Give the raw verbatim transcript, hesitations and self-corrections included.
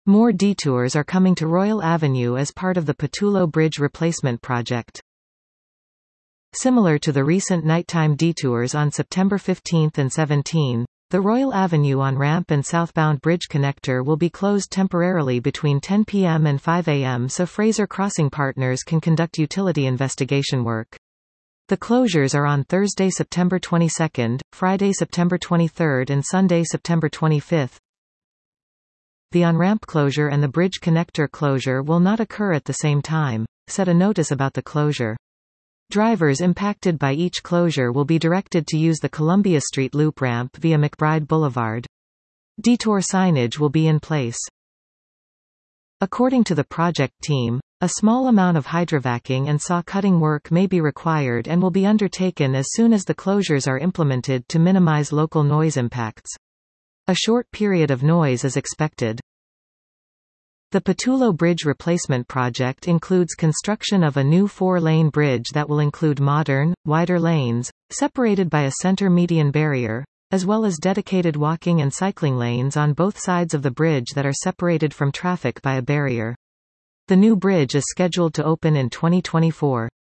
More detours are coming to Royal Avenue as part of the Patullo Bridge replacement project. Similar to the recent nighttime detours on September fifteenth and seventeenth, the Royal Avenue on-ramp and southbound bridge connector will be closed temporarily between ten p m and five a m so Fraser Crossing Partners can conduct utility investigation work. The closures are on Thursday, September twenty-second, Friday, September twenty-third and Sunday, September twenty-fifth. The on-ramp closure and the bridge connector closure will not occur at the same time, said a notice about the closure. Drivers impacted by each closure will be directed to use the Columbia Street loop ramp via McBride Boulevard. Detour signage will be in place. According to the project team, a small amount of hydrovacing and saw cutting work may be required and will be undertaken as soon as the closures are implemented to minimize local noise impacts. A short period of noise is expected. The Patullo Bridge replacement project includes construction of a new four-lane bridge that will include modern, wider lanes, separated by a center median barrier, as well as dedicated walking and cycling lanes on both sides of the bridge that are separated from traffic by a barrier. The new bridge is scheduled to open in twenty twenty-four.